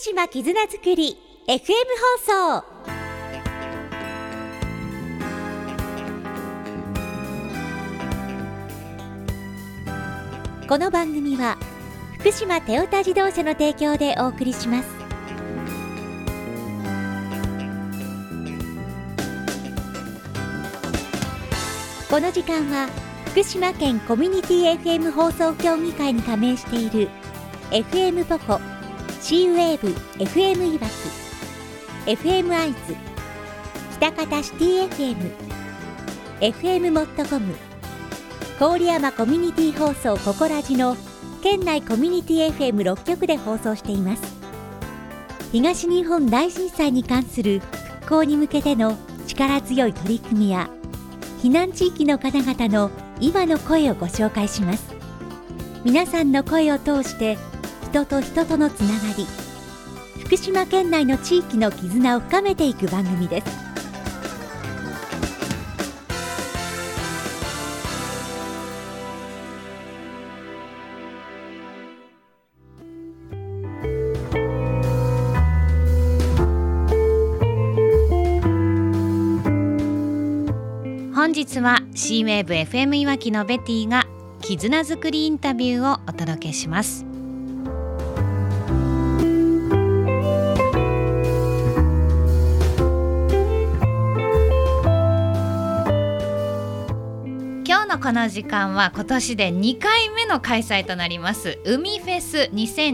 島絆づくり FM 放送。この番組は福島テオタ自動車の提供でお送りします。この時間は福島県コミュニティ FM 放送協議会に加盟している FM ポコ、シーウェーブ FM いわき、FM アイズ、北方シティ FM、FM モットコム、郡山コミュニティ放送ココラジの県内コミュニティ FM6 局で放送しています。東日本大震災に関する復興に向けての力強い取り組みや避難地域の方々の今の声をご紹介します。皆さんの声を通して人と人とのつながり、福島県内の地域の絆を深めていく番組です。 本日は C ウェーブ FM いわきのベティが絆づくりインタビューをお届けします。今日のこの時間は今年で2回目の開催となります海フェス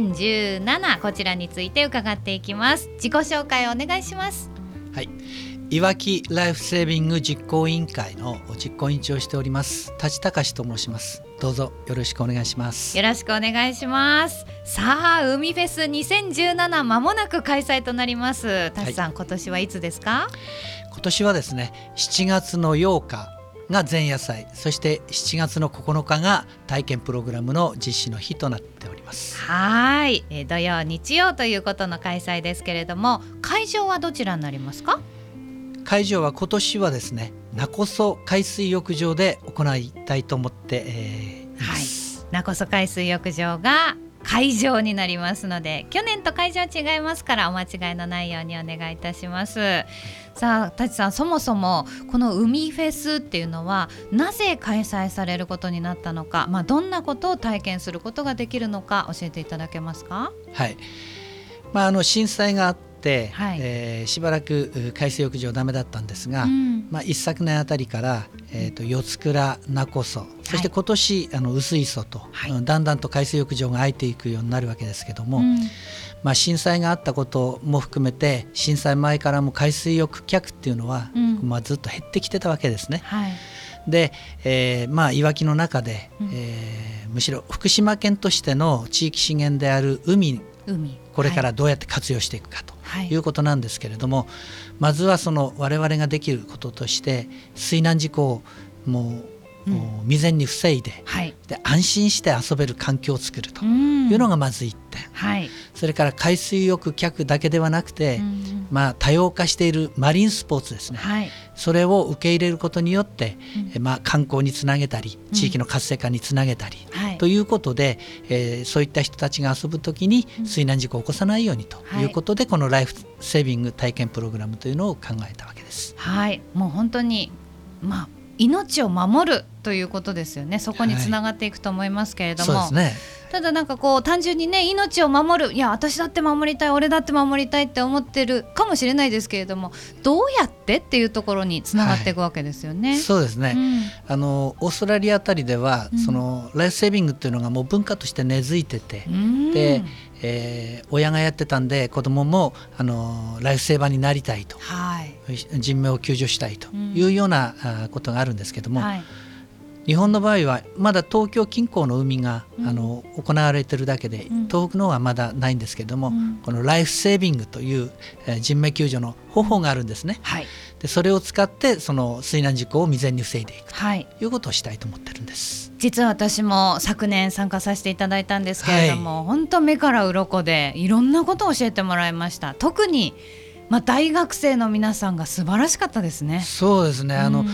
2017、こちらについて伺っていきます。自己紹介をお願いします。 はい、いわきライフセービング実行委員会の実行委員長をしております舘隆と申します。どうぞよろしくお願いします。 よろしくお願いします。さあ、海フェス2017間もなく開催となります。舘さん、今年はいつですか？ 今年はですね、7月の8日が前夜祭、そして7月の9日が体験プログラムの実施の日となっております。 はい、土曜日曜ということの開催ですけれども、会場はどちらになりますか？ 会場は今年はですね、勿来海水浴場で行いたいと思っています。 はい、勿来海水浴場が会場になりますので、去年と会場違いますからお間違いのないようにお願いいたします。さあ、舘さん、そもそもこの海フェスっていうのはなぜ開催されることになったのか、どんなことを体験することができるのか教えていただけますか？ はい、震災があって、はい、しばらく海水浴場ダメだったんですが、一昨年あたりから、四つ倉、勿来、そして今年、薄磯と、だんだんと海水浴場が空いていくようになるわけですけども、震災があったことも含めて震災前からも海水浴客っていうのは、ずっと減ってきてたわけですね。はい、で、いわきの中で、むしろ福島県としての地域資源である海、これからどうやって活用していくかということなんですけれども、まずはその我々ができることとして水難事故をもう未然に防いで、で安心して遊べる環境を作るというのがまず1点、それから海水浴客だけではなくて、多様化しているマリンスポーツですね、それを受け入れることによって、観光につなげたり地域の活性化につなげたり、ということで、そういった人たちが遊ぶときに水難事故を起こさないようにということで、このライフセービング体験プログラムというのを考えたわけです。 もう本当に命を守るということですよね。そこにつながっていくと思いますけれども、 そうですね。 ただ単純にね、命を守る、いや私だって守りたい、俺だって守りたいって思ってるかもしれないですけれども、どうやってっていうところにつながっていくわけですよね。 そうですね、オーストラリアあたりでは、そのライフセービングっていうのがもう文化として根付いてて、で親がやってたんで子供もライフセーバーになりたいと、人命を救助したいというようなことがあるんですけども、日本の場合はまだ東京近郊の海が、行われているだけで、東北の方はまだないんですけども、このライフセービングという、人命救助の方法があるんですね。でそれを使ってその水難事故を未然に防いでいくということをしたいと思ってるんです。 実は私も昨年参加させていただいたんですけれども、本当目から鱗でいろんなことを教えてもらいました。特に大学生の皆さんが素晴らしかったですね。 そうですね、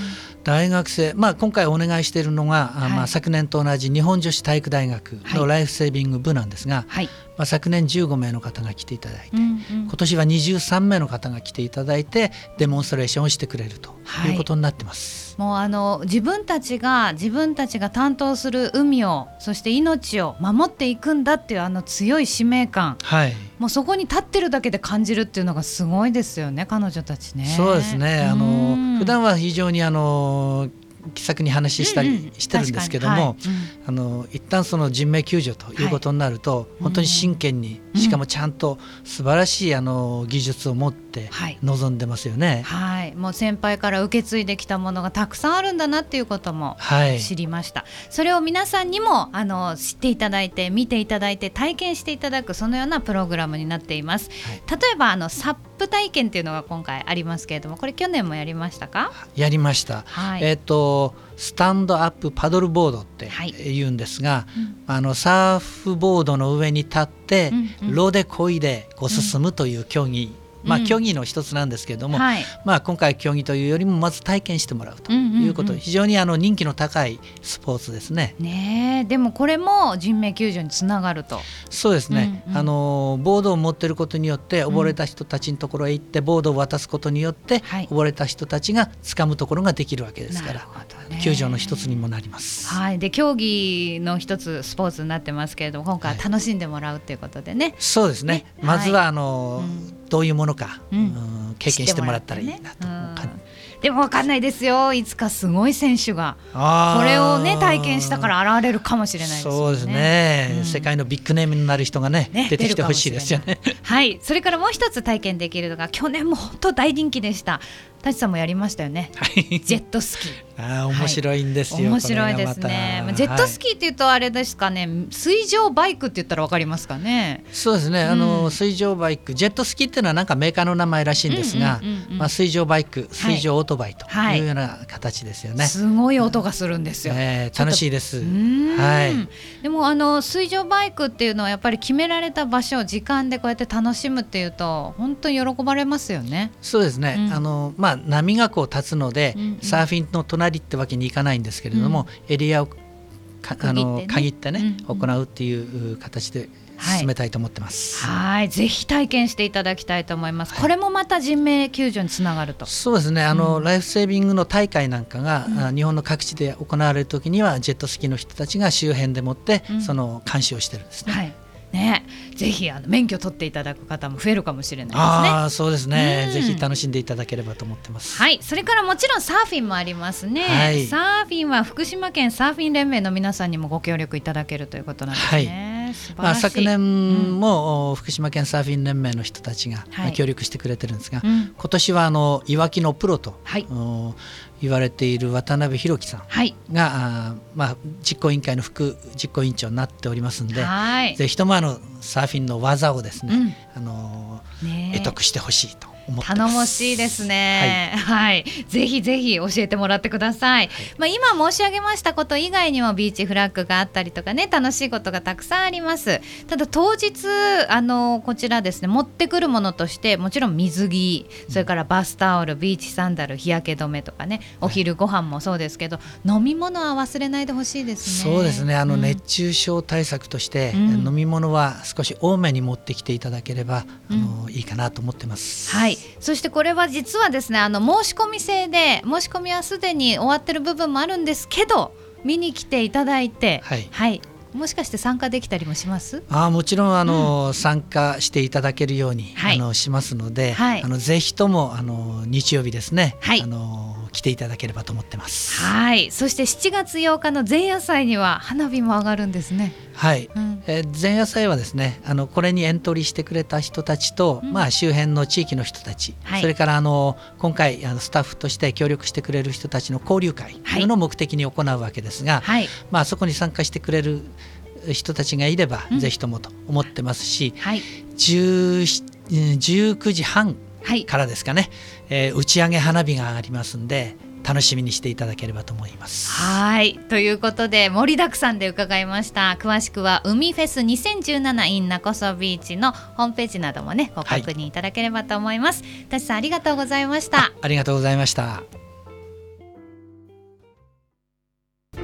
大学生、今回お願いしているのが、昨年と同じ日本女子体育大学のライフセービング部なんですが、昨年15名の方が来ていただいて、今年は23名の方が来ていただいてデモンストレーションをしてくれるということになってます。 もう自分たちが担当する海を、そして命を守っていくんだっていう強い使命感、もうそこに立ってるだけで感じるっていうのがすごいですよね、彼女たちね。 そうですね、普段は非常に気さくに話したりしてるんですけども、一旦その人命救助ということになると、本当に真剣に、しかもちゃんと素晴らしい技術を持って臨んでますよね。 もう先輩から受け継いできたものがたくさんあるんだなっていうことも知りました。それを皆さんにも知っていただいて、見ていただいて、体験していただく、そのようなプログラムになっています。例えばサップ体験っていうのが今回ありますけれども、これ去年もやりましたか？ やりました。スタンドアップパドルボードって言うんですが、サーフボードの上に立って、ロで漕いで進むという競技、競技の一つなんですけれども、今回競技というよりもまず体験してもらうということ、非常に人気の高いスポーツですね。 でもこれも人命救助につながると。 そうですね、ボードを持っていることによって溺れた人たちのところへ行ってボードを渡すことによって、溺れた人たちが掴むところができるわけですから、救助の一つにもなります。 で競技の一つスポーツになってますけれども、今回は楽しんでもらうということでね。 そうですね、まずはどういうものか、経験してもらったらいいなと思う。 でも分かんないですよ、いつかすごい選手がこれをね体験したから現れるかもしれないですよね。 そうですね、世界のビッグネームになる人がね出てきてほしいですよね。 それからもう一つ体験できるのが、去年も本当大人気でした。舘さんもやりましたよね、ジェットスキー。 面白いんですよ。 面白いですね。ジェットスキーっていうとあれですかね、水上バイクって言ったら分かりますかね。 そうですね、水上バイク、ジェットスキーっていうのはなんかメーカーの名前らしいんですが、水上バイク、水上オートバイというような形ですよね。 すごい音がするんですよ。 楽しいです。 でも水上バイクっていうのはやっぱり決められた場所、時間でこうやって楽しむっていうと本当に喜ばれますよね。 そうですね、波が立つので、サーフィンの隣ってわけにいかないんですけれども、エリアを限ってね、行うっていう形で進めたいと思ってます。 ぜひ体験していただきたいと思います。これもまた人命救助につながると。 そうですね、ライフセービングの大会なんかが、日本の各地で行われるときにはジェットスキーの人たちが周辺でもってその監視をしてるんですね。 ぜひ免許取っていただく方も増えるかもしれないですね。 そうですね、ぜひ楽しんでいただければと思ってます。 それからもちろんサーフィンもありますね。サーフィンは福島県サーフィン連盟の皆さんにもご協力いただけるということなんですね。 昨年も福島県サーフィン連盟の人たちが協力してくれてるんですが、今年はいわきのプロと言われている渡辺弘樹さんが、実行委員会の副実行委員長になっておりますので、ぜひともサーフィンの技をですね、得得してほしいと思ってます。 頼もしいですね。ぜひぜひ教えてもらってください。今申し上げましたこと以外にもビーチフラッグがあったりとかね、楽しいことがたくさんあります。ただ当日こちらですね、持ってくるものとしてもちろん水着、それからバスタオル、ビーチサンダル、日焼け止めとかね、お昼ご飯もそうですけど、飲み物は忘れないでほしいですね。 そうですね、熱中症対策として、飲み物は少し多めに持ってきていただければ、いいかなと思ってます。 そしてこれは実はですね、申し込み制で、申し込みはすでに終わってる部分もあるんですけど、見に来ていただいて、もしかして参加できたりもします？ もちろん参加していただけるように、しますので、ぜひとも日曜日ですね、来ていただければと思ってます。 そして7月8日の前夜祭には花火も上がるんですね。 前夜祭はですね、これにエントリーしてくれた人たちと、周辺の地域の人たち、それから今回スタッフとして協力してくれる人たちの交流会というのを目的に行うわけですが、そこに参加してくれる人たちがいれば、ぜひともと思ってますし、19時半からですかね、打ち上げ花火が上がりますんで、楽しみにしていただければと思います。 ということで盛りだくさんで伺いました。詳しくは海フェス2017 in 勿来ビーチのホームページなどもね、ご確認いただければと思います。舘さん、ありがとうございました。 ありがとうございました。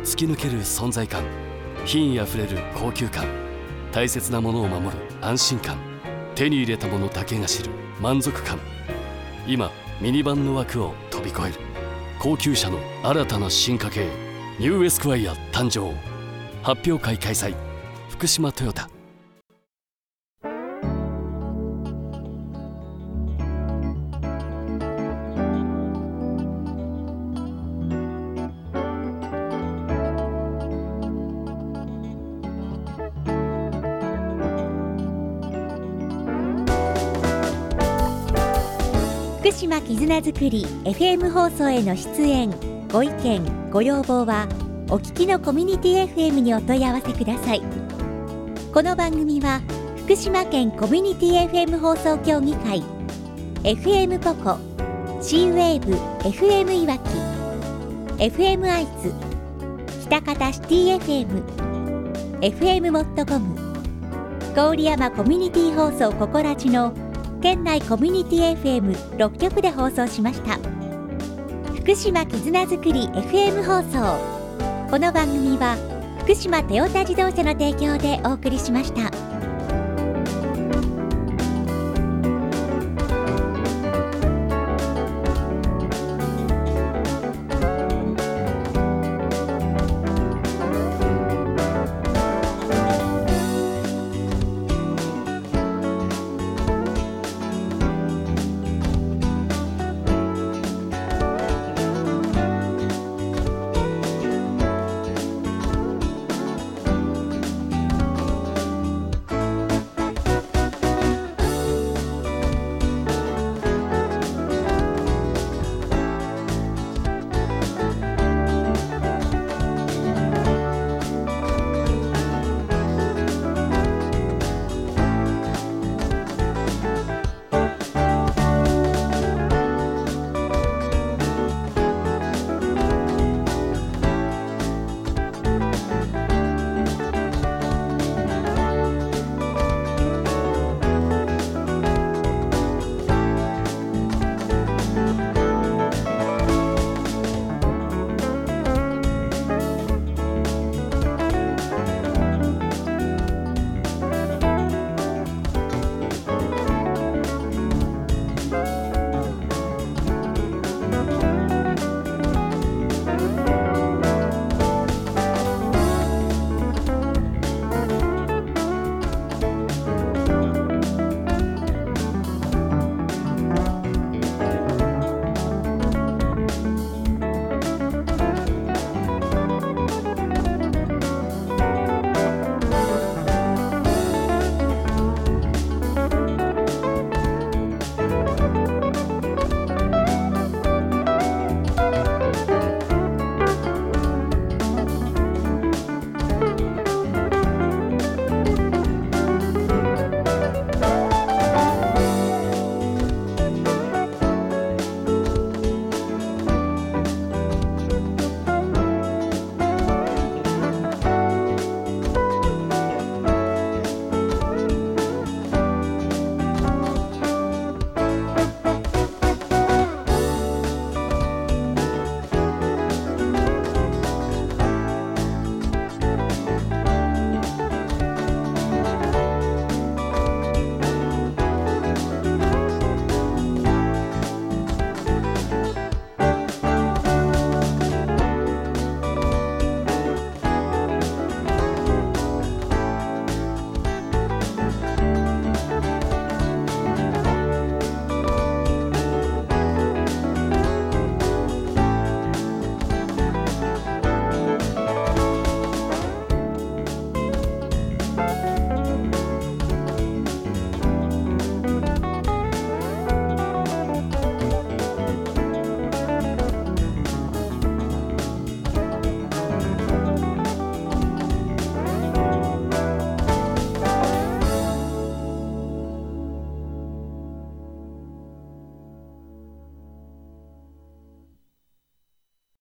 突き抜ける存在感、品位あふれる高級感、大切なものを守る安心感、手に入れたものだけが知る満足感。今ミニバンの枠を飛び越える高級車の新たな進化系、ニューエスクワイア誕生。発表会開催、福島トヨタ。 福島絆づくり FM 放送への出演、ご意見ご要望はお聞きのコミュニティ FM にお問い合わせください。この番組は福島県コミュニティ FM 放送協議会、 FM ポコ、 C-WAVE FM いわき、 FM 愛知、喜多方シティ FM、 FM モットコム、郡山コミュニティ放送ココラジの県内コミュニティ FM6 局で放送しました。福島絆づくり FM 放送。この番組は福島トヨタ自動車の提供でお送りしました。